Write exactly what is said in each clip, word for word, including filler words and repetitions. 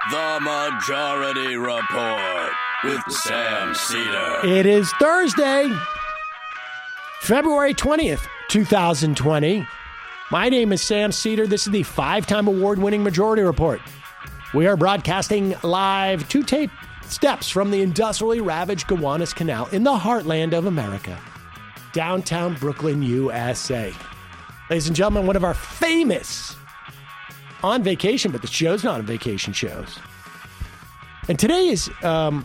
The Majority Report with Sam Seder. It is Thursday, February twentieth, twenty twenty. My name is Sam Seder. This is the five-time award-winning Majority Report. We are broadcasting live two tape steps from the industrially ravaged Gowanus Canal in the heartland of America, downtown Brooklyn, U S A. Ladies and gentlemen, one of our famous on vacation, but the show's not on vacation shows. And today is um,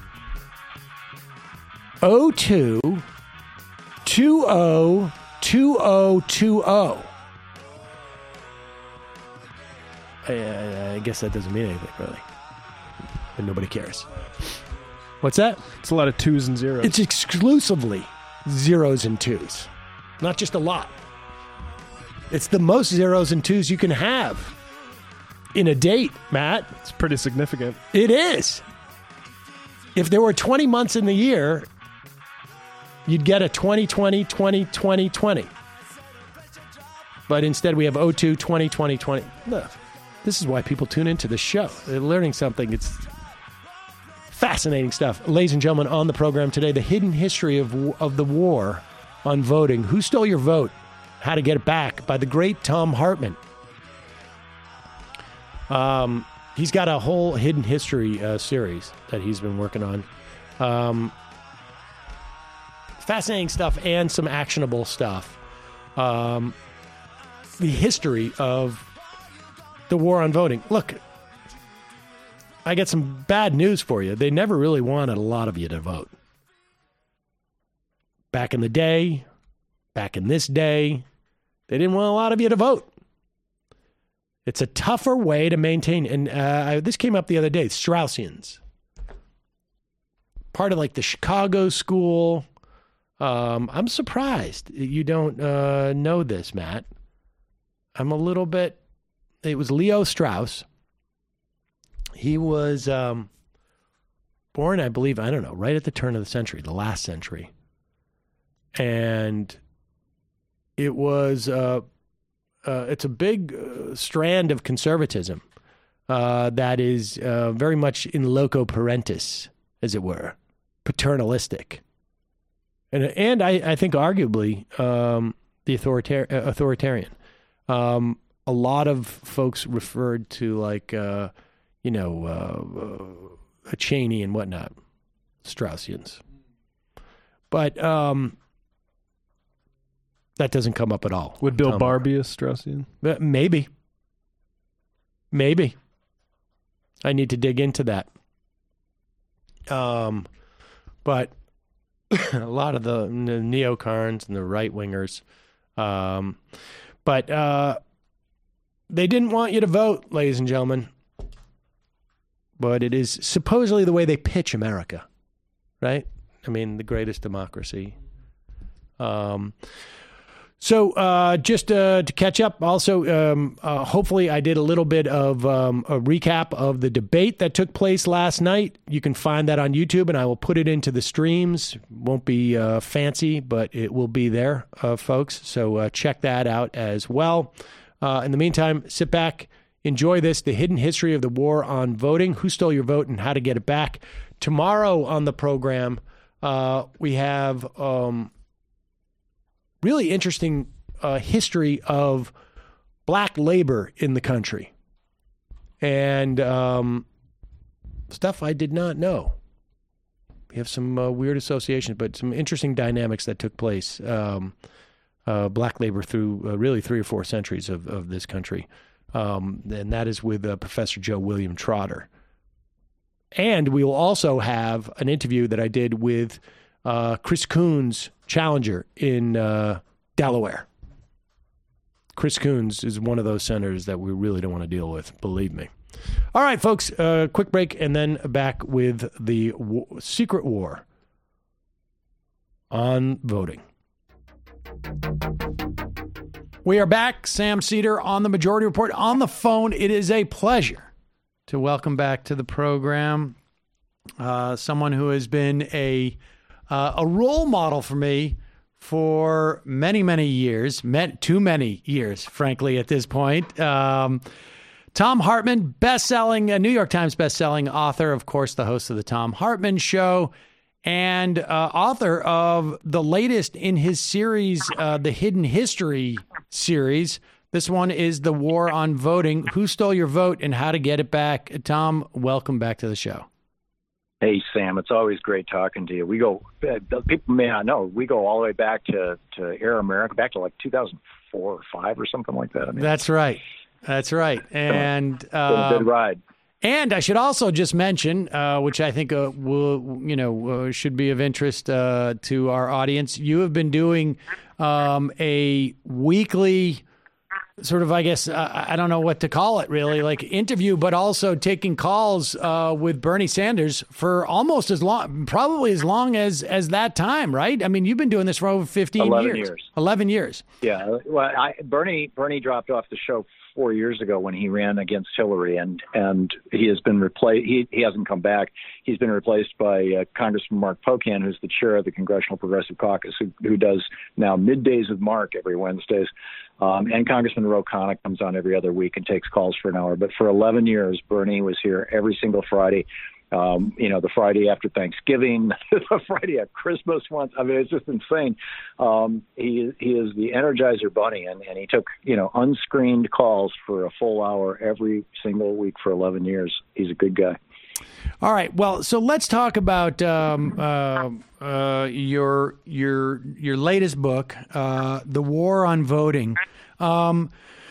oh two two oh two oh two oh. I, I guess that doesn't mean anything, really. But nobody cares. What's that? It's a lot of twos and zeros. It's exclusively zeros and twos. Not just a lot. It's the most zeros and twos you can have in a date, Matt. It's pretty significant. It is. If there were twenty months in the year, you'd get a twenty twenty twenty twenty twenty. But instead we have oh two twenty twenty twenty. Look, this is why people tune into the show. They're learning something. It's fascinating stuff. Ladies and gentlemen, on the program today, the hidden history of of the war on voting. Who stole your vote? How to get it back, by the great Thom Hartmann. Um, he's got a whole hidden history uh, series that he's been working on. Um, fascinating stuff and some actionable stuff. Um, the history of the war on voting. Look, I got some bad news for you. They never really wanted a lot of you to vote. Back in the day, back in this day, they didn't want a lot of you to vote. It's a tougher way to maintain. And uh, this came up the other day. Straussians. Part of like the Chicago school. Um, I'm surprised you don't uh, know this, Matt. I'm a little bit. It was Leo Strauss. He was um, born, I believe, I don't know, right at the turn of the century, the last century. And it was, uh, uh, it's a big uh, strand of conservatism uh, that is uh, very much in loco parentis, as it were, paternalistic. And and I, I think arguably um, the authoritar- authoritarian. Um, a lot of folks referred to like, uh, you know, uh, uh, Cheney and whatnot, Straussians. But um, that doesn't come up at all. Would Bill Tom Barr be a Straussian? Uh, maybe. Maybe. I need to dig into that. Um, but a lot of the, the neocons and the right-wingers, um, but uh, they didn't want you to vote, ladies and gentlemen. But it is supposedly the way they pitch America, right? I mean, the greatest democracy. Um, so uh, just uh, to catch up, also, um, uh, hopefully I did a little bit of um, a recap of the debate that took place last night. You can find that on YouTube, and I will put it into the streams. Won't be uh, fancy, but it will be there, uh, folks. So uh, check that out as well. Uh, in the meantime, sit back. Enjoy this, the hidden history of the war on voting, who stole your vote, and how to get it back. Tomorrow on the program, uh, we have um, really interesting uh, history of black labor in the country and um, stuff I did not know. We have some uh, weird associations, but some interesting dynamics that took place. Um, uh, black labor through uh, really three or four centuries of, of this country. Um, and that is with uh, Professor Joe William Trotter. And we will also have an interview that I did with uh, Chris Coons, challenger in uh, Delaware. Chris Coons is one of those senators that we really don't want to deal with, believe me. All right, folks, uh, quick break and then back with the w- secret war on voting. We are back. Sam Seder on the Majority Report on the phone. It is a pleasure to welcome back to the program uh, someone who has been a uh, a role model for me for many, many years, met too many years, frankly, at this point. Um, Thom Hartmann, best-selling, uh, New York Times best-selling author, of course, the host of the Thom Hartmann Show, and uh, author of the latest in his series, uh, the Hidden History series. This one is The War on Voting, Who Stole Your Vote and How to Get It Back. Thom, welcome back to the show. Hey, Sam, it's always great talking to you. We go, uh, people may not know, we go all the way back to, to Air America, back to like two thousand four or five or something like that. I mean, That's right. That's right. And it's been a good um, ride. And I should also just mention, uh, which I think uh, will, you know, uh, should be of interest uh, to our audience. You have been doing um, a weekly sort of, I guess, uh, I don't know what to call it really, like interview, but also taking calls uh, with Bernie Sanders for almost as long, probably as long as as that time, right? I mean, you've been doing this for over fifteen eleven years. years. eleven years. Yeah. Well, I, Bernie Bernie dropped off the show four years ago when he ran against Hillary, and and he has been replaced. He he hasn't come back. He's been replaced by uh, Congressman Mark Pocan, who's the chair of the Congressional Progressive Caucus, who, who does now middays with Mark every Wednesdays. Um, and Congressman Ro Khanna comes on every other week and takes calls for an hour. But for eleven years, Bernie was here every single Friday. Um, you know, the Friday after Thanksgiving, the Friday at Christmas once. I mean, it's just insane. Um, he he is the Energizer Bunny, and, and he took, you know, unscreened calls for a full hour every single week for eleven years. He's a good guy. All right. Well, so let's talk about um, uh, uh, your your your latest book, uh, The War on Voting. Um,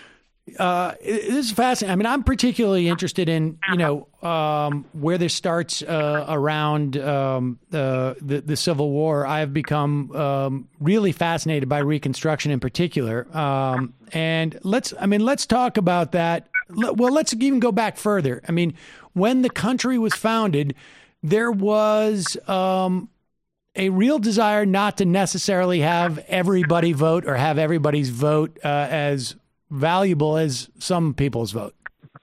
uh, this is fascinating. I mean, I'm particularly interested in, you know, um, where this starts uh, around um, uh, the the Civil War. I've become um, really fascinated by Reconstruction in particular. Um, and let's, I mean, let's talk about that. Well, let's even go back further. I mean, when the country was founded, there was um, a real desire not to necessarily have everybody vote or have everybody's vote uh, as valuable as some people's vote.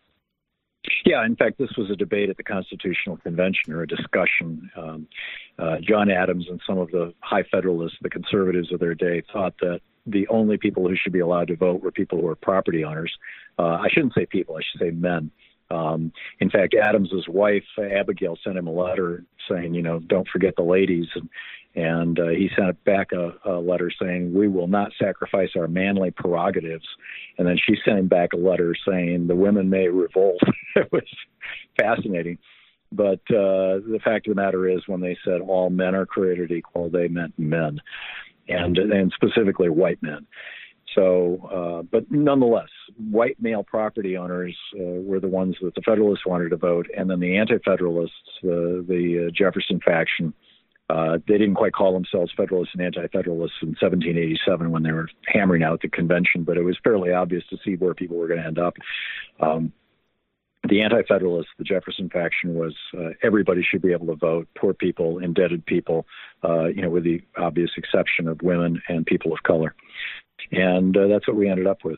Yeah, in fact, this was a debate at the Constitutional Convention, or a discussion. Um, uh, John Adams and some of the high Federalists, the conservatives of their day, thought that the only people who should be allowed to vote were people who are property owners. Uh, I shouldn't say people, I should say men. Um, in fact, Adams's wife, Abigail, sent him a letter saying, you know, don't forget the ladies. And, and uh, he sent back a, a letter saying, we will not sacrifice our manly prerogatives. And then she sent him back a letter saying, the women may revolt. It was fascinating. But uh, the fact of the matter is, when they said all men are created equal, they meant men, and and specifically white men. So, uh, but nonetheless, white male property owners uh, were the ones that the Federalists wanted to vote, and then the Anti-Federalists, the, the uh, Jefferson faction, uh, they didn't quite call themselves Federalists and Anti-Federalists in seventeen eighty-seven when they were hammering out the convention, but it was fairly obvious to see where people were going to end up. Um, the Anti-Federalists, the Jefferson faction, was uh, everybody should be able to vote, poor people, indebted people, uh, you know, with the obvious exception of women and people of color. And uh, that's what we ended up with.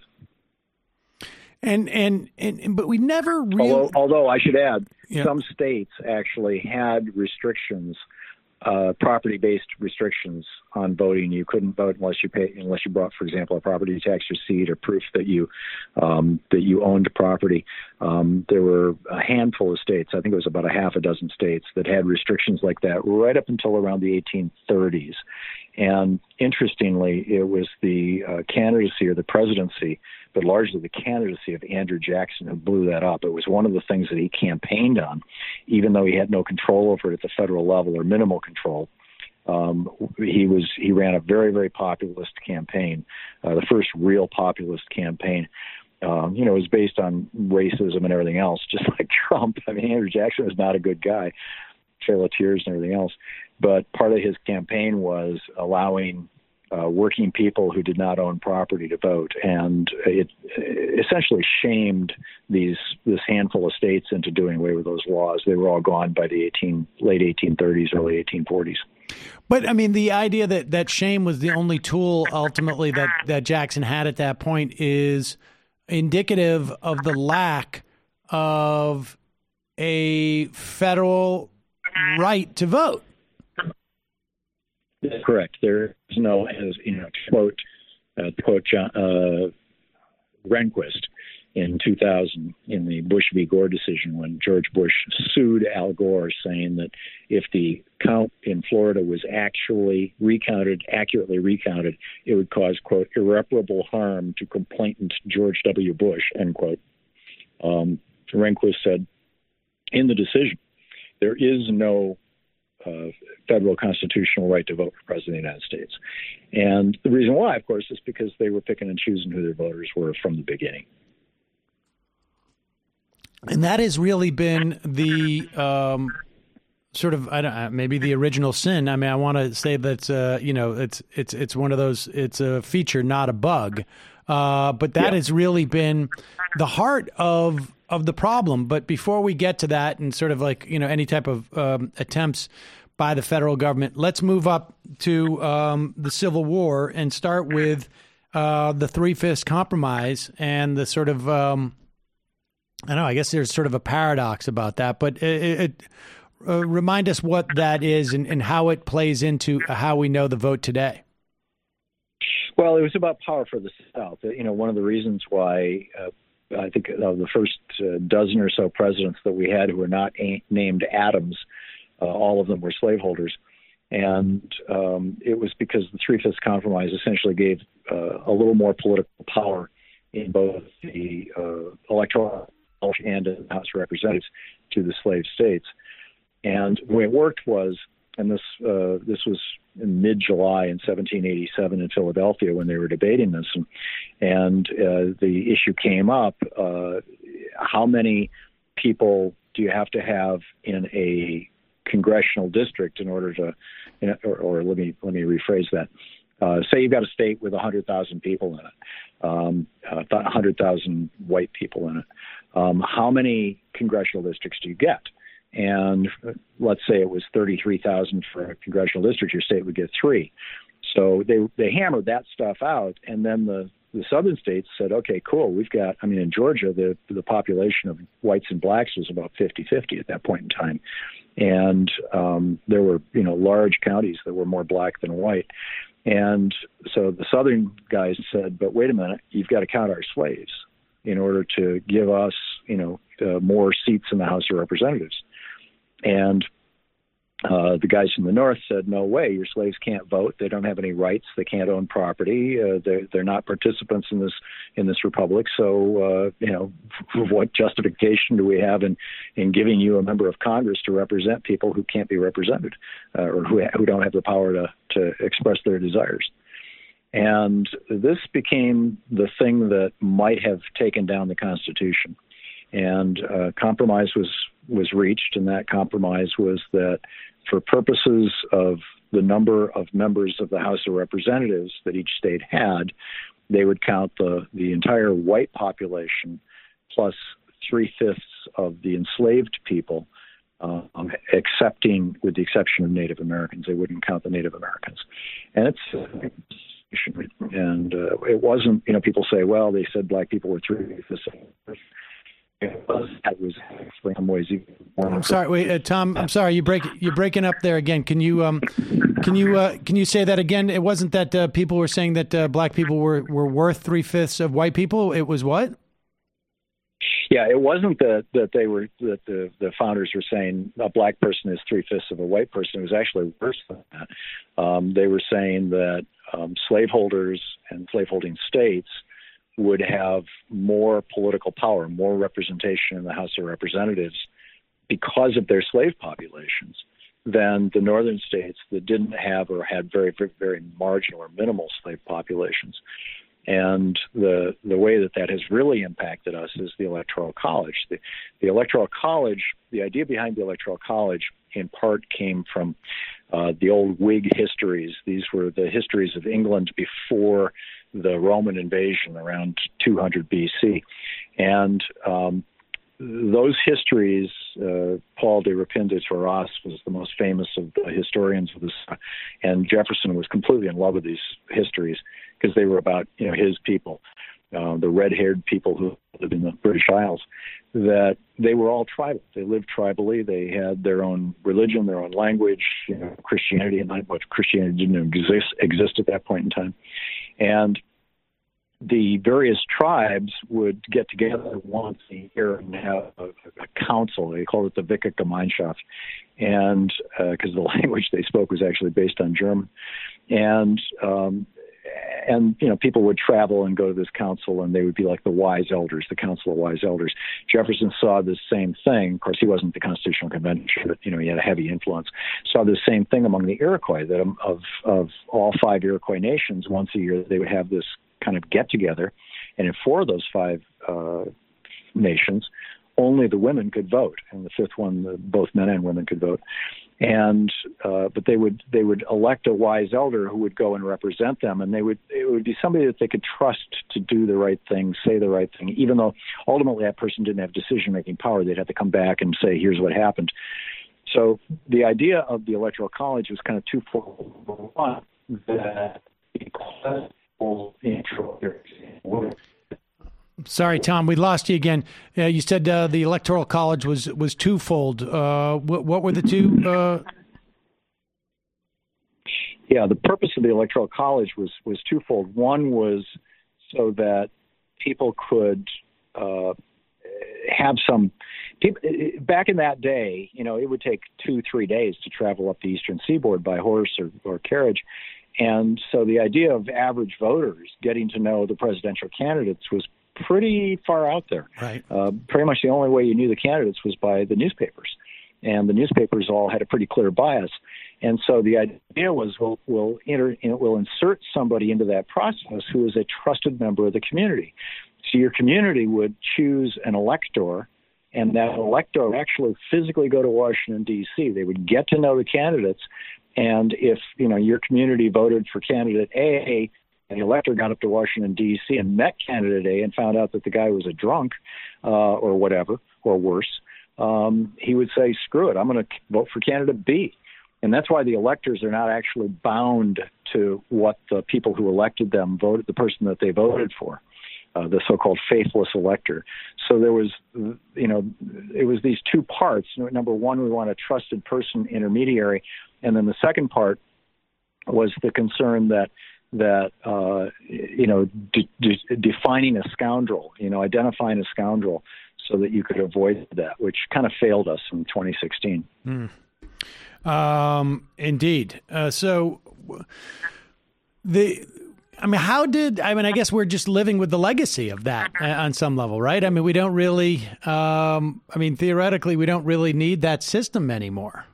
And and, and but we never really. Although, although I should add, yeah. some states actually had restrictions, uh, property-based restrictions on voting. You couldn't vote unless you pay, unless you brought, for example, a property tax receipt or proof that you um, that you owned property. Um, there were a handful of states, I think it was about a half a dozen states, that had restrictions like that right up until around the eighteen thirties. And interestingly, it was the uh, candidacy or the presidency, but largely the candidacy of Andrew Jackson who blew that up. It was one of the things that he campaigned on, even though he had no control over it at the federal level, or minimal control. Um, he was he ran a very, very populist campaign, uh, the first real populist campaign. Um, you know, it was based on racism and everything else, just like Trump. I mean, Andrew Jackson was not a good guy, Trail of Tears and everything else. But part of his campaign was allowing uh, working people who did not own property to vote, and it essentially shamed these this handful of states into doing away with those laws. They were all gone by the eighteen, late eighteen thirties, early eighteen forties. But, I mean, the idea that, that shame was the only tool ultimately that, that Jackson had at that point is indicative of the lack of a federal right to vote. That's correct. There is no, as you know, to quote, uh, to quote John, uh, Rehnquist, in two thousand in the Bush v. Gore decision when George Bush sued Al Gore, saying that if the count in Florida was actually recounted, accurately recounted, it would cause, quote, irreparable harm to complainant George W. Bush, end quote. Um, Rehnquist said in the decision, there is no uh, federal constitutional right to vote for President of the United States. And the reason why, of course, is because they were picking and choosing who their voters were from the beginning. And that has really been the um, sort of, I don't know, maybe the original sin. I mean, I want to say that, uh, you know, it's it's it's one of those, it's a feature, not a bug. Uh, but that yeah. has really been the heart of of the problem. But before we get to that and sort of like, you know, any type of um, attempts by the federal government, let's move up to um, the Civil War and start with uh, the Three-Fifths Compromise and the sort of, um, I don't know, I guess there's sort of a paradox about that, but it, it uh, remind us what that is and, and how it plays into how we know the vote today. Well, it was about power for the South. You know, one of the reasons why uh, I think of the first uh, dozen or so presidents that we had who were not a- named Adams, uh, all of them were slaveholders. And um, it was because the Three-Fifths Compromise essentially gave uh, a little more political power in both the uh, electoral and in the House of Representatives to the slave states. And the way it worked was, and this uh, this was in mid-July in seventeen eighty-seven in Philadelphia when they were debating this, and, and uh, the issue came up, uh, how many people do you have to have in a congressional district in order to, you know, or, or let me let me rephrase that. Uh, say you've got a state with one hundred thousand people in it, um, uh, one hundred thousand white people in it. Um, how many congressional districts do you get? And let's say it was thirty-three thousand for a congressional district, your state would get three. So they they hammered that stuff out, and then the, the southern states said, okay, cool, we've got, I mean, in Georgia, the the population of whites and blacks was about fifty-fifty at that point in time. And um, there were, you know, large counties that were more black than white. And so the southern guys said, but wait a minute, you've got to count our slaves in order to give us, you know, uh, more seats in the House of Representatives. And uh, the guys from the North said, no way, your slaves can't vote. They don't have any rights. They can't own property. Uh, they're, they're not participants in this in this republic. So, uh, you know, what justification do we have in, in giving you a member of Congress to represent people who can't be represented uh, or who, who don't have the power to, to express their desires? And this became the thing that might have taken down the Constitution. And uh, compromise was, was reached, and that compromise was that for purposes of the number of members of the House of Representatives that each state had, they would count the, the entire white population plus three-fifths of the enslaved people, uh, excepting, with the exception of Native Americans. They wouldn't count the Native Americans. And it's... And uh, it wasn't, you know, people say, well, they said black people were three-fifths. It was, it was in some ways even more. I'm sorry, wait, uh, Tom. I'm sorry, you break you're breaking up there again. Can you um, can you uh, can you say that again? It wasn't that uh, people were saying that uh, black people were, were worth three fifths of white people. It was what? Yeah, it wasn't that that they were that the, the founders were saying a black person is three fifths of a white person. It was actually worse than that. Um, they were saying that um, slaveholders and slaveholding states would have more political power, more representation in the House of Representatives because of their slave populations than the northern states that didn't have or had very, very, very marginal or minimal slave populations. And the the way that that has really impacted us is the Electoral College. The, the Electoral College, the idea behind the Electoral College in part came from uh, the old Whig histories. These were the histories of England before the Roman invasion around two hundred B C. And um, those histories, uh, Paul de Rapin de Toras was the most famous of the historians of this, and Jefferson was completely in love with these histories because they were about, you know, his people, uh, the red-haired people who lived in the British Isles, that they were all tribal. They lived tribally. They had their own religion, their own language, you know, Christianity, and not much Christianity didn't exist, exist at that point in time. And the various tribes would get together once a year and have a, a council. They called it the Wicca-Gemeinschaft, and because uh, the language they spoke was actually based on German, and um, and you know people would travel and go to this council, and they would be like the wise elders, the Council of Wise Elders. Jefferson saw this same thing. Of course, he wasn't the Constitutional Convention, but you know he had a heavy influence. Saw the same thing among the Iroquois, that of of all five Iroquois nations, once a year they would have this kind of get together, and in four of those five uh, nations, only the women could vote, and the fifth one, the, both men and women could vote. And uh, but they would they would elect a wise elder who would go and represent them, and they would it would be somebody that they could trust to do the right thing, say the right thing, even though ultimately that person didn't have decision making power. They'd have to come back and say, "Here's what happened." So the idea of the Electoral College was kind of twofold. One, that Sorry, Tom, we lost you again. Uh, you said uh, the Electoral College was was twofold. Uh, what, what were the two? Uh... Yeah, the purpose of the Electoral College was was twofold. One was so that people could uh, have some. People, back in that day, you know, it would take two, three days to travel up the Eastern Seaboard by horse or, or carriage. And so the idea of average voters getting to know the presidential candidates was pretty far out there. Right. Uh, pretty much the only way you knew the candidates was by the newspapers. And the newspapers all had a pretty clear bias. And so the idea was we'll, we'll, enter, we'll insert somebody into that process who is a trusted member of the community. So your community would choose an elector, and that elector would actually physically go to Washington, D C. They would get to know the candidates. And if, you know, your community voted for candidate A, and the elector got up to Washington, D C and met candidate A and found out that the guy was a drunk uh, or whatever, or worse, um, he would say, screw it, I'm going to vote for candidate B. And that's why the electors are not actually bound to what the people who elected them voted, the person that they voted for. Uh, the so-called faithless elector. So there was, you know, it was these two parts. Number one, we want a trusted person intermediary. And then the second part was the concern that, that uh, you know, de- de- defining a scoundrel, you know, identifying a scoundrel so that you could avoid that, which kind of failed us in twenty sixteen. Mm. Um, indeed. Uh, so the... I mean, how did, I mean, I guess we're just living with the legacy of that on some level, right? I mean, we don't really, um, I mean, theoretically, we don't really need that system anymore.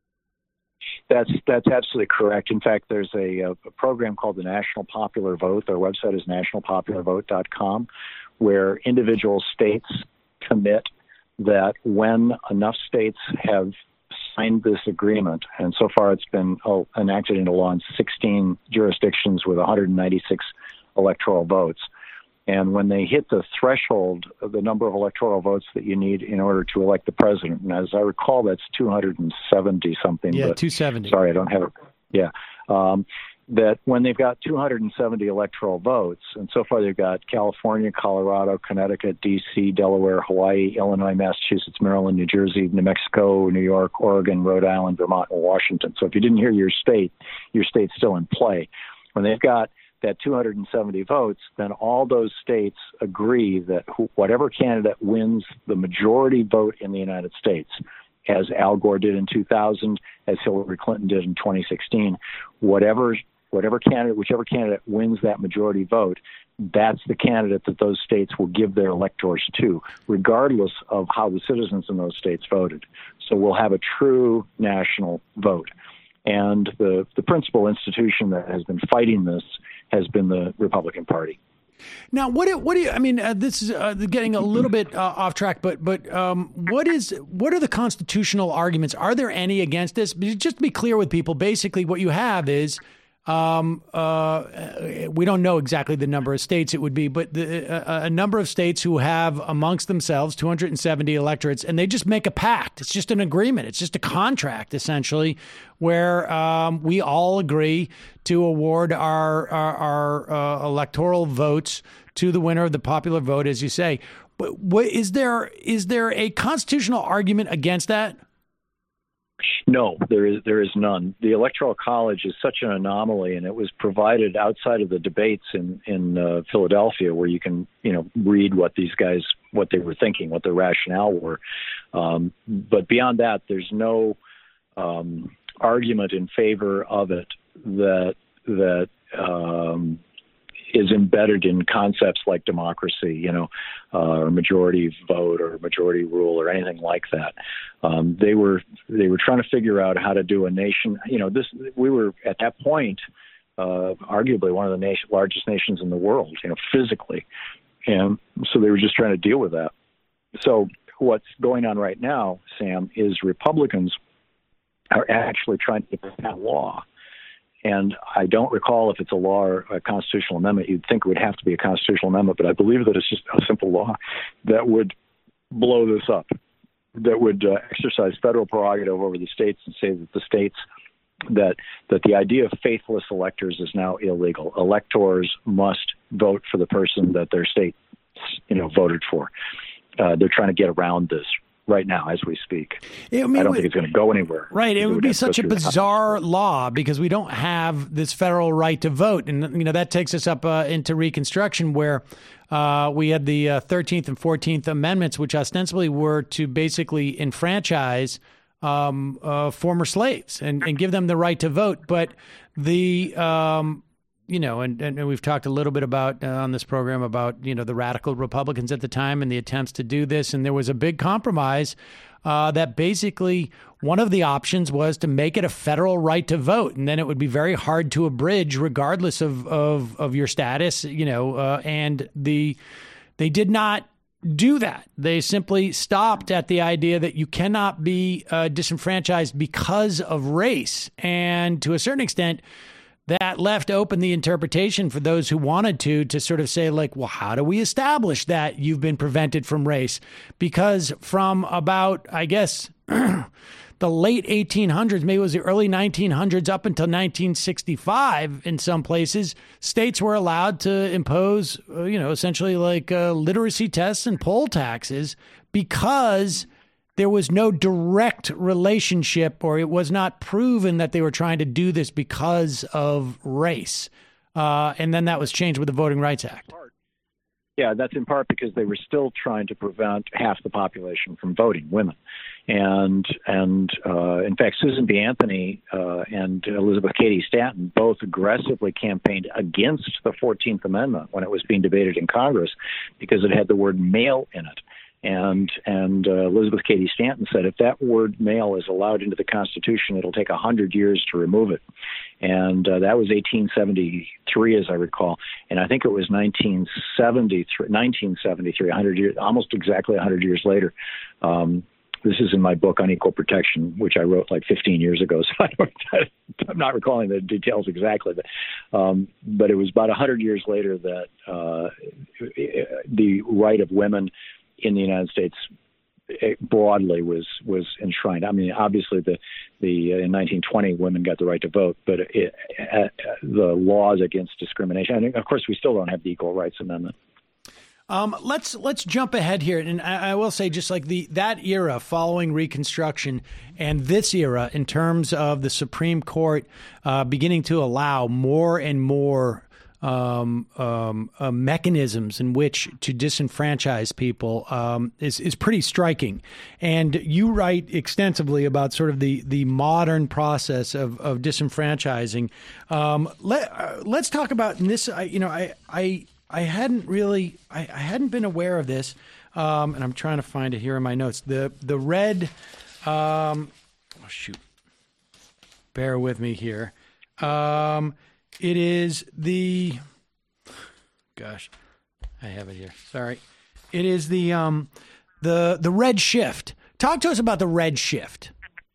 That's that's absolutely correct. In fact, there's a, a program called the National Popular Vote. Their website is national popular vote dot com, where individual states commit that when enough states have signed this agreement, and so far it's been oh, enacted into law in sixteen jurisdictions with one hundred ninety-six electoral votes. And when they hit the threshold of the number of electoral votes that you need in order to elect the president, and as I recall, that's two hundred seventy something. Yeah, but, two seventy. Sorry, I don't have it. Yeah. Um, that when they've got two hundred seventy electoral votes, and so far they've got California, Colorado, Connecticut, D C, Delaware, Hawaii, Illinois, Massachusetts, Maryland, New Jersey, New Mexico, New York, Oregon, Rhode Island, Vermont, and Washington. So if you didn't hear your state, your state's still in play. When they've got that two hundred seventy votes, then all those states agree that whatever candidate wins the majority vote in the United States, as Al Gore did in two thousand, as Hillary Clinton did in twenty sixteen, whatever whatever candidate, whichever candidate wins that majority vote, that's the candidate that those states will give their electors to, regardless of how the citizens in those states voted. So we'll have a true national vote. And the, the principal institution that has been fighting this has been the Republican Party. Now, what do, what do you? I mean, uh, this is uh, getting a little bit uh, off track, but but um, what is what are the constitutional arguments? Are there any against this? Just to be clear with people, basically, what you have is um, uh, we don't know exactly the number of states it would be, but the, a, a number of states who have amongst themselves two hundred seventy electorates, and they just make a pact. It's just an agreement. It's just a contract, essentially, where um, we all agree to award our our, our uh, electoral votes to the winner of the popular vote, as you say. But what, is there is there a constitutional argument against that? No, there is there is none. The Electoral College is such an anomaly, and it was provided outside of the debates in in uh, Philadelphia, where you can you know read what these guys what they were thinking, what their rationale were. Um, but beyond that, there's no um, argument in favor of it that that. Um, is embedded in concepts like democracy, you know, uh, or majority vote or majority rule or anything like that. Um, they were they were trying to figure out how to do a nation. You know, this we were at that point, uh, arguably one of the nation, largest nations in the world, you know, physically, and so they were just trying to deal with that. So what's going on right now, Sam, is Republicans are actually trying to pass a law. And I don't recall if it's a law or a constitutional amendment. You'd think it would have to be a constitutional amendment, but I believe that it's just a simple law that would blow this up, that would uh, exercise federal prerogative over the states and say that the states, that that the idea of faithless electors is now illegal. Electors must vote for the person that their state, you know, voted for. Uh, they're trying to get around this right now as we speak. I, mean, I don't think it's going to go anywhere. Right. It, it would, would be such a bizarre law because we don't have this federal right to vote. And, you know, that takes us up uh, into Reconstruction, where uh, we had the uh, thirteenth and fourteenth Amendments, which ostensibly were to basically enfranchise um, uh, former slaves and, and give them the right to vote. But the um, you know, and, and we've talked a little bit about uh, on this program about, you know, the radical Republicans at the time and the attempts to do this. And there was a big compromise uh, that basically one of the options was to make it a federal right to vote. And then it would be very hard to abridge regardless of, of, of your status, you know, uh, and the they did not do that. They simply stopped at the idea that you cannot be uh, disenfranchised because of race. And to a certain extent, that left open the interpretation for those who wanted to, to sort of say, like, well, how do we establish that you've been prevented from race? Because from about, I guess, the late eighteen hundreds, maybe it was the early nineteen hundreds up until nineteen sixty-five, in some places, states were allowed to impose, uh, you know, essentially like uh, literacy tests and poll taxes because there was no direct relationship, or it was not proven that they were trying to do this because of race. Uh, and then that was changed with the Voting Rights Act. Yeah, that's in part because they were still trying to prevent half the population from voting, women. And, and uh, in fact, Susan B. Anthony uh, and Elizabeth Cady Stanton both aggressively campaigned against the fourteenth Amendment when it was being debated in Congress because it had the word male in it. And and uh, Elizabeth Cady Stanton said, if that word male is allowed into the Constitution, it'll take one hundred years to remove it. And uh, that was eighteen seventy-three, as I recall. And I think it was nineteen seventy-three, nineteen seventy-three, one hundred years, almost exactly one hundred years later. Um, this is in my book on equal protection, which I wrote like fifteen years ago. So I don't, I'm not recalling the details exactly. But, um, but it was about one hundred years later that uh, the right of women in the United States broadly was was enshrined. I mean, obviously, the the uh, in nineteen twenty women got the right to vote, but it, uh, the laws against discrimination. And of course, we still don't have the Equal Rights Amendment. Um, let's let's jump ahead here, and I, I will say, just like the that era following Reconstruction and this era, in terms of the Supreme Court uh, beginning to allow more and more Um, um, uh, mechanisms in which to disenfranchise people um, is is pretty striking. And you write extensively about sort of the the modern process of of disenfranchising. Um, let uh, let's talk about this. I, you know, I I I hadn't really I, I hadn't been aware of this, um, and I'm trying to find it here in my notes. The the red. Um, oh shoot! Bear with me here. Um, It is the, gosh, I have it here. Sorry. It is the um, the the red shift. Talk to us about the red shift.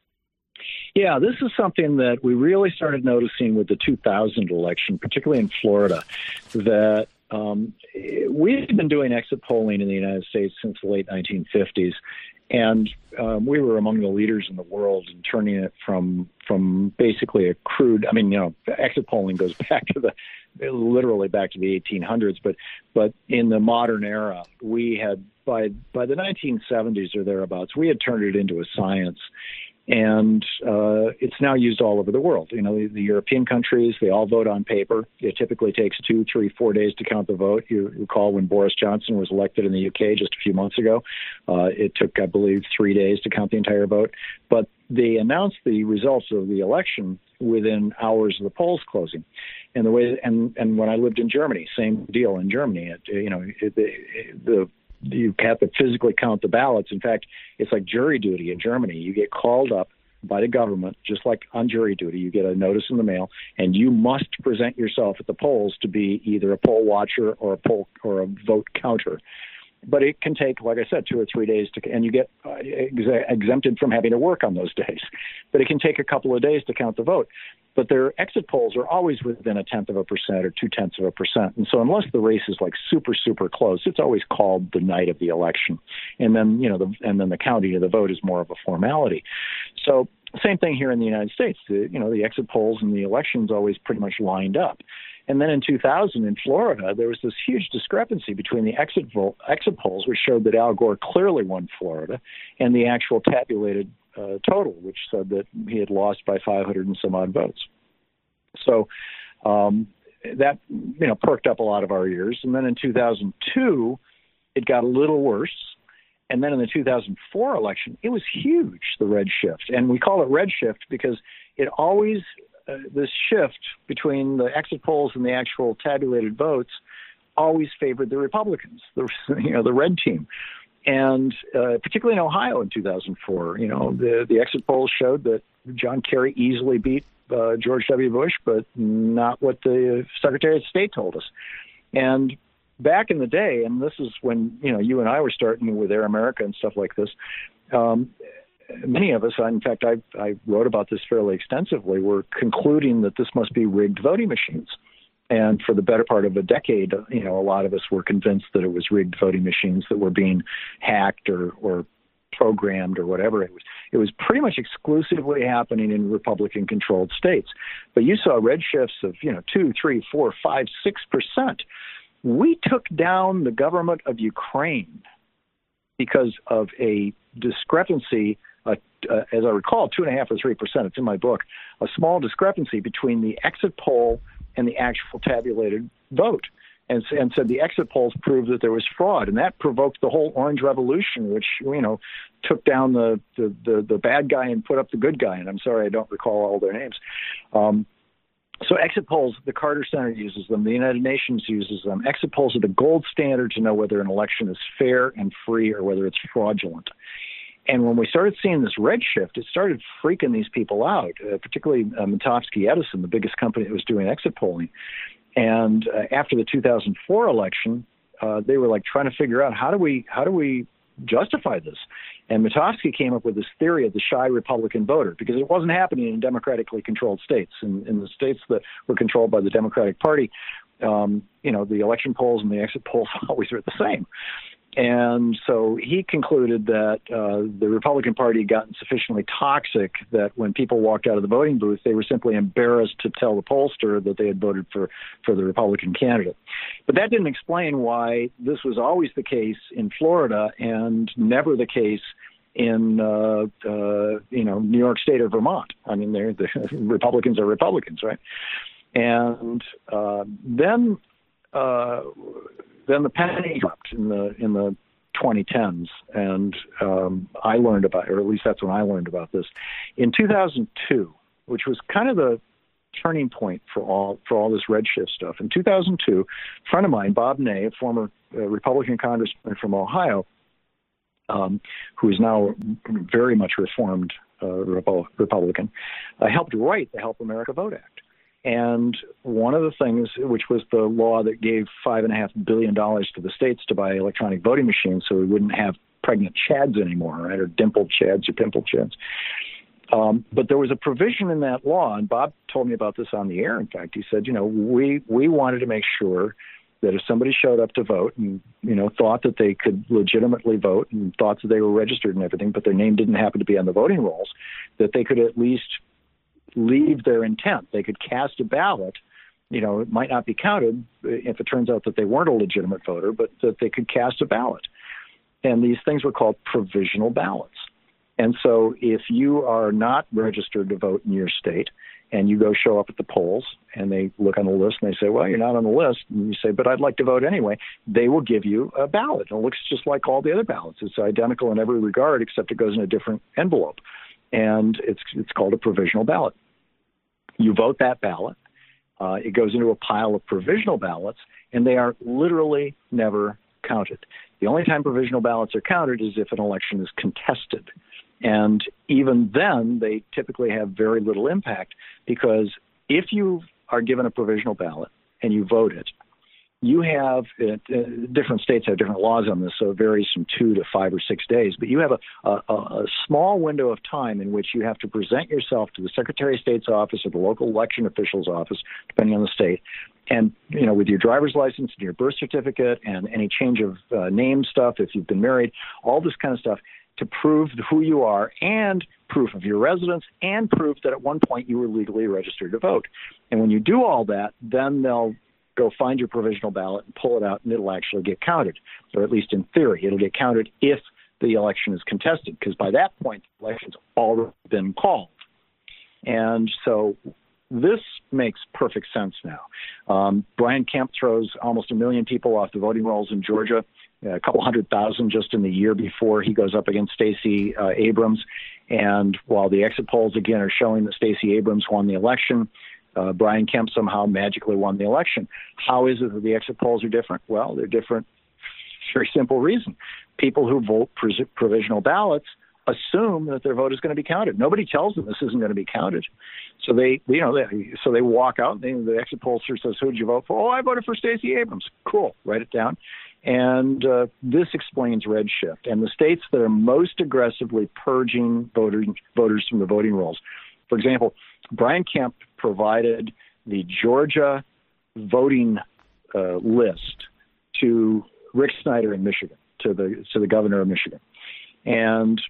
Yeah, this is something that we really started noticing with the two thousand election, particularly in Florida, that um, we've been doing exit polling in the United States since the late nineteen fifties. And um, we were among the leaders in the world in turning it from from basically a crude. I mean, you know, exit polling goes back to the literally back to the eighteen hundreds. But but in the modern era, we had by by the nineteen seventies or thereabouts, we had turned it into a science. And uh, it's now used all over the world. You know, the, the European countries, they all vote on paper. It typically takes two, three, four days to count the vote. You recall when Boris Johnson was elected in the U K just a few months ago, uh, it took, I believe, three days to count the entire vote. But they announced the results of the election within hours of the polls closing. And the way, and, and when I lived in Germany, same deal in Germany. It, you know, it, the, the you have to physically count the ballots. In fact, it's like jury duty in Germany. You get called up by the government, just like on jury duty. You get a notice in the mail, and you must present yourself at the polls to be either a poll watcher or a poll or a vote counter. But it can take, like I said, two or three days to, and you get uh, ex- exempted from having to work on those days. But it can take a couple of days to count the vote. But their exit polls are always within a tenth of a percent or two tenths of a percent. And so unless the race is like super, super close, it's always called the night of the election. And then, you know, the, and then the counting of the vote is more of a formality. So same thing here in the United States. The, you know, the exit polls and the elections always pretty much lined up. And then in two thousand in Florida, there was this huge discrepancy between the exit vote, exit polls, which showed that Al Gore clearly won Florida, and the actual tabulated uh, total, which said that he had lost by five hundred and some odd votes. So um, that, you know, perked up a lot of our ears. And then in two thousand two, it got a little worse. And then in the two thousand four election, it was huge, the red shift. And we call it red shift because it always Uh, this shift between the exit polls and the actual tabulated votes always favored the Republicans, the you know the red team, and uh, particularly in Ohio in two thousand four. You know the the exit polls showed that John Kerry easily beat uh, George W. Bush, but not what the Secretary of State told us. And back in the day, and this is when you know you and I were starting with Air America and stuff like this. Um, Many of us, in fact, I, I wrote about this fairly extensively, were concluding that this must be rigged voting machines. And for the better part of a decade, you know, a lot of us were convinced that it was rigged voting machines that were being hacked or, or programmed or whatever. It was, it was pretty much exclusively happening in Republican-controlled states. But you saw red shifts of, you know, two, three, four, five, six percent. We took down the government of Ukraine because of a discrepancy. Uh, uh, as I recall, two and a half or three percent. It's in my book. A small discrepancy between the exit poll and the actual tabulated vote, and, and said the exit polls proved that there was fraud, and that provoked the whole Orange Revolution, which you know took down the the, the, the bad guy and put up the good guy. And I'm sorry I don't recall all their names. Um, So exit polls, the Carter Center uses them, the United Nations uses them. Exit polls are the gold standard to know whether an election is fair and free or whether it's fraudulent. And when we started seeing this red shift, it started freaking these people out, uh, particularly uh, Mitofsky Edison, the biggest company that was doing exit polling. And uh, after the two thousand four election, uh, they were like trying to figure out how do we how do we justify this. And Mitofsky came up with this theory of the shy Republican voter, because it wasn't happening in democratically controlled states. In, in the states that were controlled by the Democratic Party, um, you know, the election polls and the exit polls always are the same. And so he concluded that uh, the Republican Party had gotten sufficiently toxic that when people walked out of the voting booth, they were simply embarrassed to tell the pollster that they had voted for, for the Republican candidate. But that didn't explain why this was always the case in Florida and never the case in, uh, uh, you know, New York State or Vermont. I mean, they're, the Republicans are Republicans, right? And uh, then... Uh, Then the penny dropped in the in the twenty tens, and um, I learned about, or at least that's when I learned about this, in two thousand two, which was kind of the turning point for all for all this redshift stuff. In two thousand two, a friend of mine, Bob Ney, a former uh, Republican congressman from Ohio, um, who is now very much reformed uh, Republican, uh, helped write the Help America Vote Act. And one of the things, which was the law that gave five and a half billion dollars to the states to buy electronic voting machines, so we wouldn't have pregnant chads anymore, right, or dimpled chads or pimpled chads. Um, but there was a provision in that law, and Bob told me about this on the air. In fact, he said, you know, we we wanted to make sure that if somebody showed up to vote and, you know, thought that they could legitimately vote and thought that they were registered and everything, but their name didn't happen to be on the voting rolls, that they could at least leave their intent. They could cast a ballot. You know, it might not be counted if it turns out that they weren't a legitimate voter, but that they could cast a ballot. And these things were called provisional ballots. And so if you are not registered to vote in your state and you go show up at the polls and they look on the list and they say, well, you're not on the list, and you say, but I'd like to vote anyway, they will give you a ballot. And it looks just like all the other ballots. It's identical in every regard, except it goes in a different envelope. And it's it's called a provisional ballot. You vote that ballot. Uh, it goes into a pile of provisional ballots, and they are literally never counted. The only time provisional ballots are counted is if an election is contested. And even then, they typically have very little impact, because if you are given a provisional ballot and you vote it, you have, uh, different states have different laws on this, so it varies from two to five or six days, but you have a, a, a small window of time in which you have to present yourself to the Secretary of State's office or the local election official's office, depending on the state, and, you know, with your driver's license and your birth certificate and any change of uh, name stuff, if you've been married, all this kind of stuff, to prove who you are and proof of your residence and proof that at one point you were legally registered to vote. And when you do all that, then they'll go find your provisional ballot and pull it out, and it'll actually get counted, or at least in theory, it'll get counted if the election is contested, because by that point, the election's already been called. And so this makes perfect sense now. Um, Brian Kemp throws almost a million people off the voting rolls in Georgia, a couple hundred thousand just in the year before he goes up against Stacey uh, Abrams. And while the exit polls, again, are showing that Stacey Abrams won the election, Uh, Brian Kemp somehow magically won the election. How is it that the exit polls are different? Well, they're different for a simple reason. People who vote pres- provisional ballots assume that their vote is going to be counted. Nobody tells them this isn't going to be counted. So they, you know, they, so they walk out, and they, the exit pollster says, who did you vote for? Oh, I voted for Stacey Abrams. Cool. Write it down. And uh, this explains redshift. And the states that are most aggressively purging voter, voters from the voting rolls, for example, Brian Kemp provided the Georgia voting uh, list to Rick Snyder in Michigan, to the to the governor of Michigan. And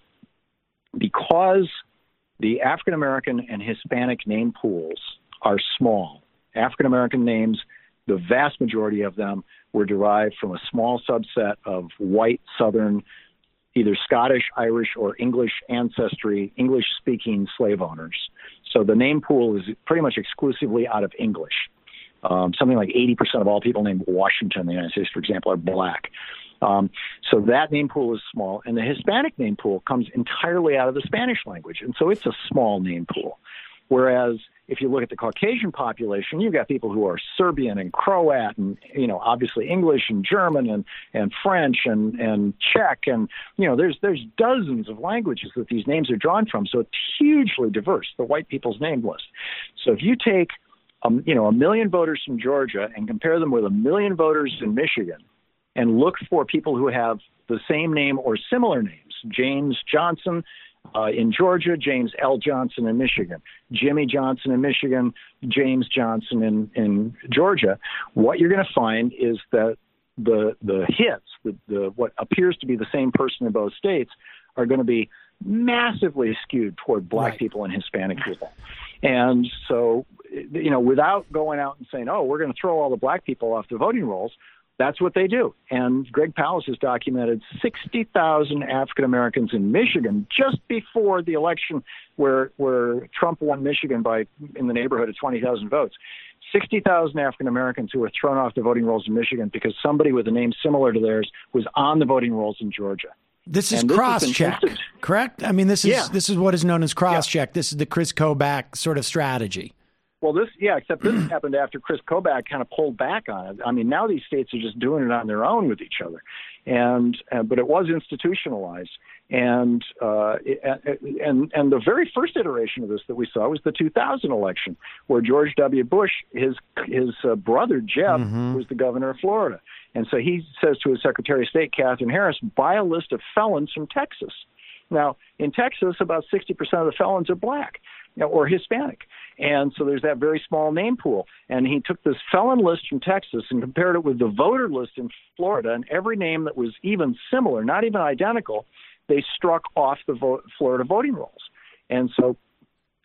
because the African American and Hispanic name pools are small, African American names, the vast majority of them were derived from a small subset of white Southern, either Scottish, Irish, or English ancestry, English-speaking slave owners. So the name pool is pretty much exclusively out of English. Um, something like eighty percent of all people named Washington in the United States, for example, are black. Um, so that name pool is small. And the Hispanic name pool comes entirely out of the Spanish language. And so it's a small name pool. Whereas if you look at the Caucasian population, you've got people who are Serbian and Croat and, you know, obviously English and German and, and French and, and Czech. And, you know, there's there's dozens of languages that these names are drawn from. So it's hugely diverse, the white people's name list. So if you take, um, you know, a million voters from Georgia and compare them with a million voters in Michigan and look for people who have the same name or similar names, James Johnson, Uh, in Georgia, James L. Johnson in Michigan, Jimmy Johnson in Michigan, James Johnson in, in Georgia, what you're going to find is that the the hits, the, the what appears to be the same person in both states, are going to be massively skewed toward black Right. people and Hispanic people. And so, you know, without going out and saying, oh, we're going to throw all the black people off the voting rolls, that's what they do. And Greg Palast has documented sixty thousand African Americans in Michigan just before the election where where Trump won Michigan by in the neighborhood of twenty thousand votes. sixty thousand African Americans who were thrown off the voting rolls in Michigan because somebody with a name similar to theirs was on the voting rolls in Georgia. This is And this has cross been check, instant- correct? I mean, this is Yeah. this is what is known as cross check. This is the Chris Kobach sort of strategy. Well, this, yeah, except this happened after Chris Kobach kind of pulled back on it. I mean, now these states are just doing it on their own with each other, and uh, but it was institutionalized, and uh, it, and and the very first iteration of this that we saw was the two thousand election, where George W. Bush, his his uh, brother Jeb, Mm-hmm. was the governor of Florida, and so he says to his Secretary of State, Catherine Harris, buy a list of felons from Texas. Now, in Texas, about sixty percent of the felons are black, you know, or Hispanic. And so there's that very small name pool. And he took this felon list from Texas and compared it with the voter list in Florida, and every name that was even similar, not even identical, they struck off the vo- Florida voting rolls. And so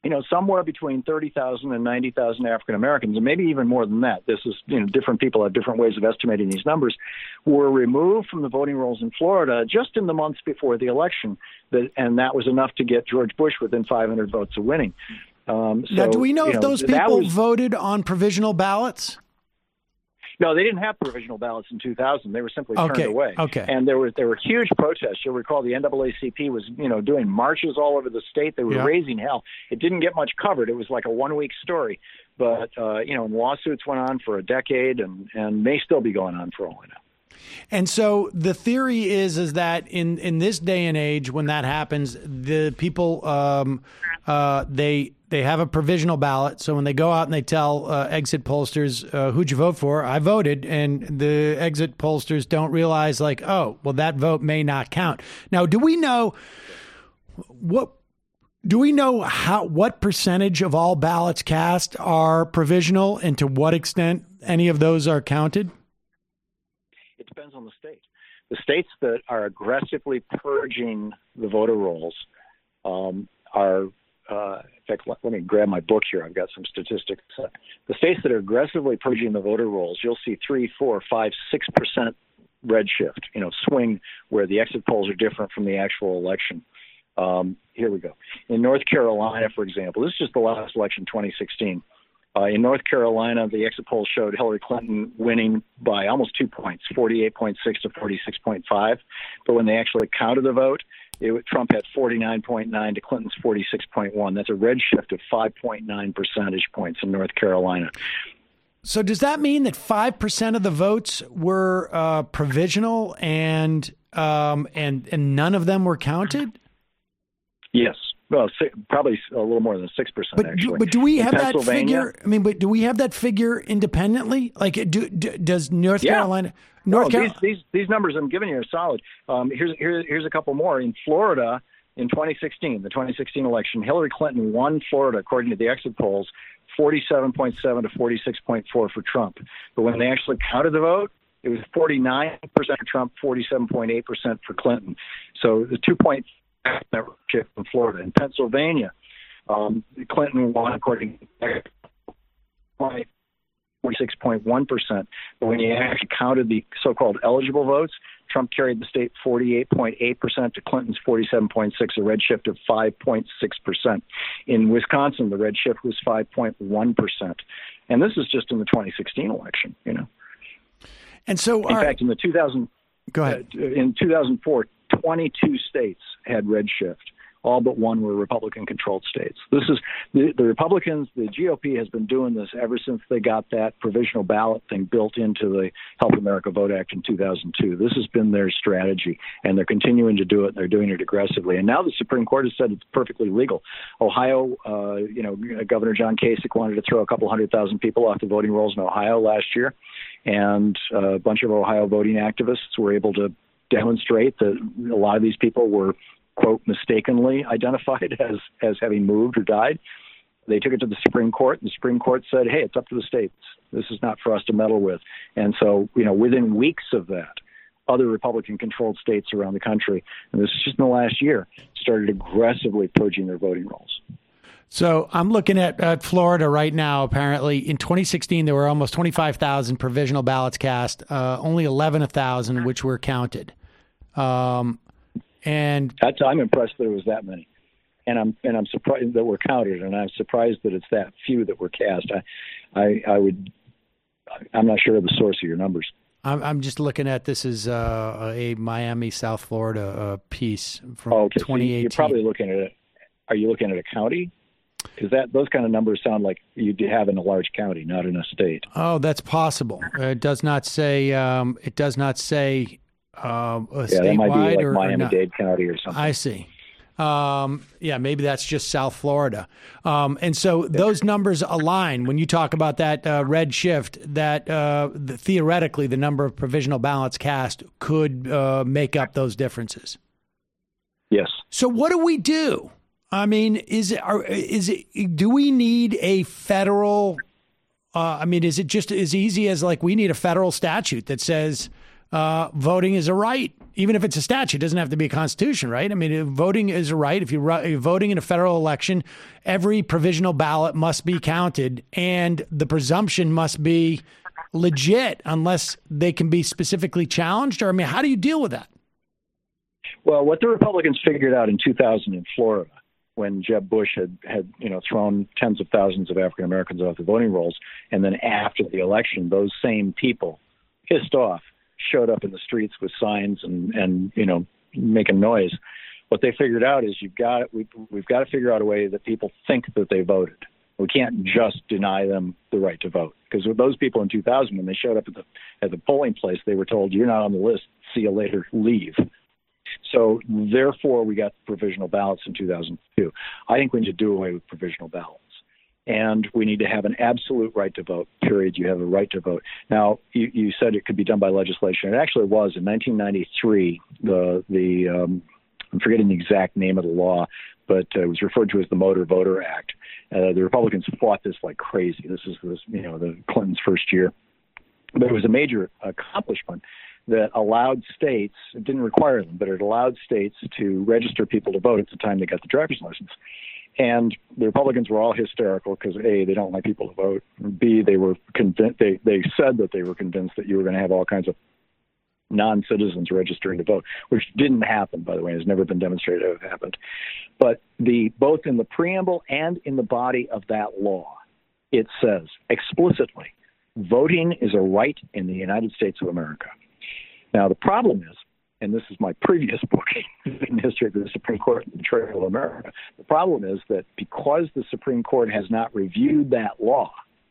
you know, somewhere between thirty thousand and ninety thousand African Americans, and maybe even more than that. This is, you know, different people have different ways of estimating these numbers, were removed from the voting rolls in Florida just in the months before the election. That, and that was enough to get George Bush within five hundred votes of winning. Um, so, now, do we know you if know, those people was, voted on provisional ballots? No, they didn't have provisional ballots in two thousand. They were simply Okay, turned away. okay. And there were there were huge protests. You'll recall the N double A C P was, you know, doing marches all over the state. They were Yeah. raising hell. It didn't get much covered. It was like a one week story. But uh, you know, and lawsuits went on for a decade, and, and may still be going on for all I know. And so the theory is is that in, in this day and age, when that happens, the people um, uh, they they have a provisional ballot. So when they go out and they tell uh, exit pollsters, uh, "Who'd you vote for?" I voted, and the exit pollsters don't realize, like, oh, well, that vote may not count. Now, do we know what? Do we know how what percentage of all ballots cast are provisional, and to what extent any of those are counted? It depends on the state. The states that are aggressively purging the voter rolls um, are, uh, in fact, let, let me grab my book here. I've got some statistics. Uh, the states that are aggressively purging the voter rolls, you'll see three, four, five, six percent redshift, you know, swing where the exit polls are different from the actual election. Um, here we go. In North Carolina, for example, this is just the last election, twenty sixteen. Uh, in North Carolina, the exit polls showed Hillary Clinton winning by almost two points, forty-eight point six to forty-six point five. But when they actually counted the vote, it, Trump had forty-nine point nine to Clinton's forty-six point one. That's a redshift of five point nine percentage points in North Carolina. So does that mean that five percent of the votes were uh, provisional and um, and and none of them were counted? Yes. Well, probably a little more than six percent, but, actually. But do we in have that figure? I mean, but do we have that figure independently? Like, do, do, does North yeah. Carolina? North no, Carolina. These, these these numbers I'm giving you are solid. Um, here's here's here's a couple more. In Florida, in twenty sixteen, the twenty sixteen election, Hillary Clinton won Florida, according to the exit polls, forty-seven point seven to forty-six point four for Trump. But when they actually counted the vote, it was forty-nine percent for Trump, forty-seven point eight percent for Clinton. So the two point shift in Florida. In Pennsylvania, um, Clinton won according to forty-six point one percent. But when you actually counted the so-called eligible votes, Trump carried the state forty-eight point eight percent to Clinton's forty-seven point six, a redshift of five point six percent. In Wisconsin, the redshift was five point one percent. And this is just in the twenty sixteen election, you know. And so, in fact, right. in the two thousand, go ahead. Uh, in two thousand four, twenty-two states had redshift. All but one were Republican-controlled states. This is the, the Republicans. The G O P has been doing this ever since they got that provisional ballot thing built into the Help America Vote Act in two thousand two. This has been their strategy, and they're continuing to do it. And they're doing it aggressively. And now the Supreme Court has said it's perfectly legal. Ohio, uh, you know, Governor John Kasich wanted to throw a couple hundred thousand people off the voting rolls in Ohio last year, and uh, a bunch of Ohio voting activists were able to demonstrate that a lot of these people were, quote, mistakenly identified as, as having moved or died. They took it to the Supreme Court, and the Supreme Court said, hey, it's up to the states. This is not for us to meddle with. And so, you know, within weeks of that, other Republican-controlled states around the country, and this is just in the last year, started aggressively purging their voting rolls. So I'm looking at, at Florida right now. Apparently, in twenty sixteen, there were almost twenty-five thousand provisional ballots cast, uh, only eleven thousand which were counted. Um, and That's, I'm impressed that it was that many, and I'm and I'm surprised that were counted, and I'm surprised that it's that few that were cast. I, I, I would, I'm not sure of the source of your numbers. I'm, I'm just looking at this as uh, a Miami, South Florida uh, piece from oh, okay. twenty eighteen. So you're probably looking at it. Are you looking at a county? Because that those kind of numbers sound like you have in a large county, not in a state. Oh, that's possible. Uh, it does not say. Um, it does not say. Um, a yeah, that might be like or, Miami-Dade County or something. I see. Um, yeah, maybe that's just South Florida. Um, and so those numbers align when you talk about that uh, red shift, that uh, the, theoretically the number of provisional ballots cast could uh, make up those differences. Yes. So what do we do? I mean, is it, are, is it, do we need a federal, uh, I mean, is it just as easy as like we need a federal statute that says, uh, voting is a right, even if it's a statute. It doesn't have to be a constitution, right? I mean, voting is a right. If you ru- you're voting in a federal election, every provisional ballot must be counted, and the presumption must be legit unless they can be specifically challenged. Or, I mean, how do you deal with that? Well, what the Republicans figured out in two thousand in Florida, when Jeb Bush had, had you know, thrown tens of thousands of African Americans off the voting rolls, and then after the election, those same people, pissed off, showed up in the streets with signs and, and you know, making noise. What they figured out is you've got we, we've got to figure out a way that people think that they voted. We can't just deny them the right to vote, because with those people in two thousand, when they showed up at the at the polling place, they were told, "You're not on the list. See you later. Leave." So therefore, we got provisional ballots in two thousand two. I think we need to do away with provisional ballots. And we need to have an absolute right to vote, period. You have a right to vote. Now, you, you said it could be done by legislation. It actually was. In nineteen ninety-three, the, the um, I'm forgetting the exact name of the law, but uh, it was referred to as the Motor Voter Act. Uh, the Republicans fought this like crazy. This is, this, you know, the Clintons' first year. But it was a major accomplishment that allowed states, it didn't require them, but it allowed states to register people to vote at the time they got the driver's license. And the Republicans were all hysterical because, A, they don't like people to vote. B, they were convinced, they, they said that they were convinced that you were going to have all kinds of non-citizens registering to vote, which didn't happen, by the way. Has never been demonstrated to have happened. But the both in the preamble and in the body of that law, it says explicitly, voting is a right in the United States of America. Now, the problem is, and this is my previous book, in History of the Supreme Court and the Betrayal of America, the problem is that because the Supreme Court has not reviewed that law,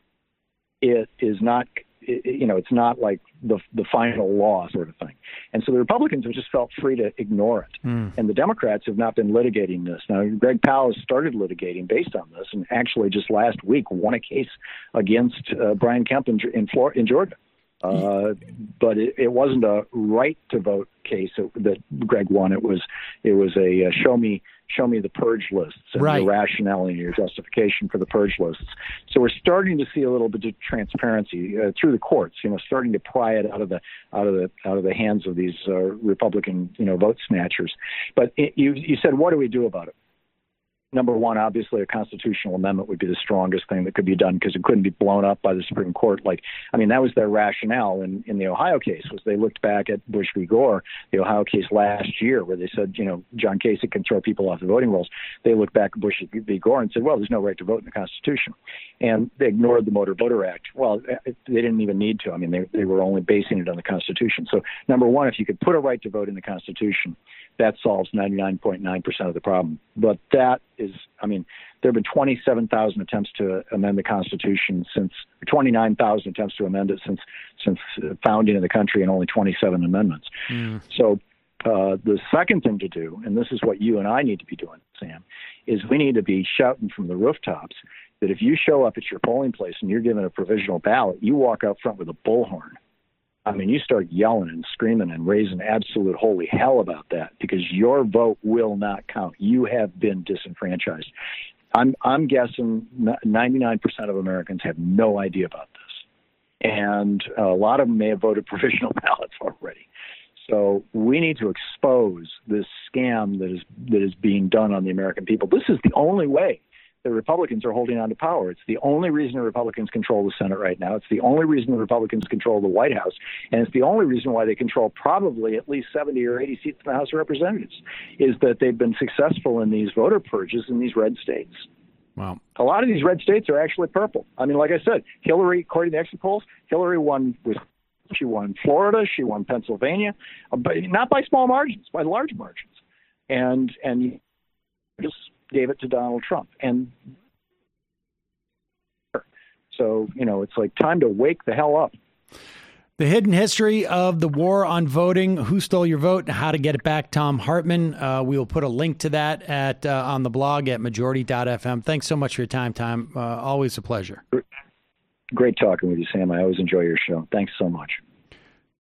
it is not, it, you know, it's not like the the final law sort of thing. And so the Republicans have just felt free to ignore it. Mm. And the Democrats have not been litigating this. Now, Greg Powell has started litigating based on this, and actually just last week won a case against uh, Brian Kemp in, in, Florida, in Georgia. Uh, but it, it wasn't a right to vote case that Greg won. It was it was a uh, show me show me the purge lists and right. your rationale and your justification for the purge lists. So we're starting to see a little bit of transparency uh, through the courts. You know, starting to pry it out of the out of the out of the hands of these uh, Republican you know vote snatchers. But it, you you said, what do we do about it? Number one, obviously, a constitutional amendment would be the strongest thing that could be done because it couldn't be blown up by the Supreme Court. Like, I mean, that was their rationale in, in the Ohio case, was they looked back at Bush v. Gore, the Ohio case last year, where they said, you know, John Kasich can throw people off the voting rolls. They looked back at Bush v. Gore and said, well, there's no right to vote in the Constitution. And they ignored the Motor Voter Act. Well, they didn't even need to. I mean, they, they were only basing it on the Constitution. So, number one, if you could put a right to vote in the Constitution, that solves ninety-nine point nine percent of the problem. But that is, I mean, there have been twenty-seven thousand attempts to amend the Constitution since, twenty-nine thousand attempts to amend it since since founding of the country, and only twenty-seven amendments. Mm. So uh, the second thing to do, and this is what you and I need to be doing, Sam, is we need to be shouting from the rooftops that if you show up at your polling place and you're given a provisional ballot, you walk out front with a bullhorn. I mean, you start yelling and screaming and raising absolute holy hell about that, because your vote will not count. You have been disenfranchised. I'm I'm guessing ninety-nine percent of Americans have no idea about this. And a lot of them may have voted provisional ballots already. So we need to expose this scam that is that is being done on the American people. This is the only way the Republicans are holding on to power. It's the only reason the Republicans control the Senate right now. It's the only reason the Republicans control the White House. And it's the only reason why they control probably at least seventy or eighty seats in the House of Representatives, is that they've been successful in these voter purges in these red states. Wow. A lot of these red states are actually purple. I mean, like I said, Hillary, according to the exit polls, Hillary won with she won Florida, she won Pennsylvania, but not by small margins, by large margins. And and just gave it to Donald Trump. And so, you know, it's like time to wake the hell up. The hidden history of the war on voting, who stole your vote, and how to get it back, Thom Hartmann. Uh, we will put a link to that at uh, on the blog at majority dot f m. Thanks so much for your time, Thom. Uh, always a pleasure. Great talking with you, Sam. I always enjoy your show. Thanks so much.